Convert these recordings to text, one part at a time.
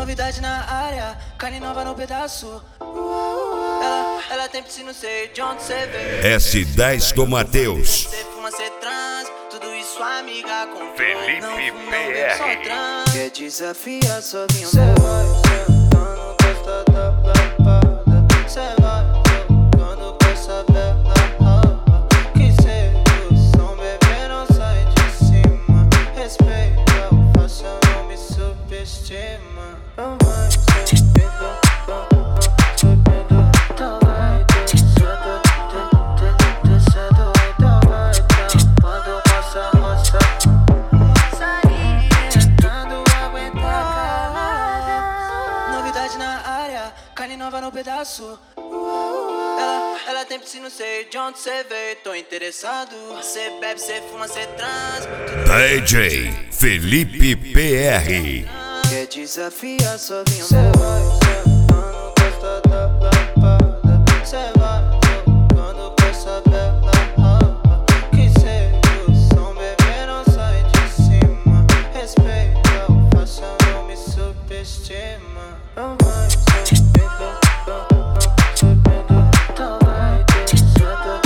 Novidade na área, carne nova no pedaço. Ela tem piscina, não sei de onde cê veio. S10 com Matheus. Cê fuma, cê trans, tudo isso amiga com Felipe não fumo, não PR. bebo, só trans. Quer desafiar só vinha Cê vai sentando, gosta da lapada. Cê vai jogando com essa bela raba. Que sedução, bebê, não sai de cima. Respeita o faça, não me subestima. Não vai subindo, subindo. Então vai descendo, descendo. Então vai tampando nossa roça. Sair tentando aguentar calada. Novidade na área, carne nova no pedaço. Ela tem piscina, não sei de onde cê veio. Tô interessado. Cê bebe, cê fuma, cê trans. DJ Felipe PR. Quer desafiar só vinha Cê vai sentando, gosta da lapada. Cê vai jogando com essa bela raba. Que sedução, bebê, não sai de cima. Respeita o faça, não me subestima. Não vai subindo, subindo. Então vai descendo,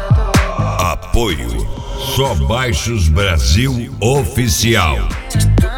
descendo. Apoio Só Baixos Brasil Oficial. Então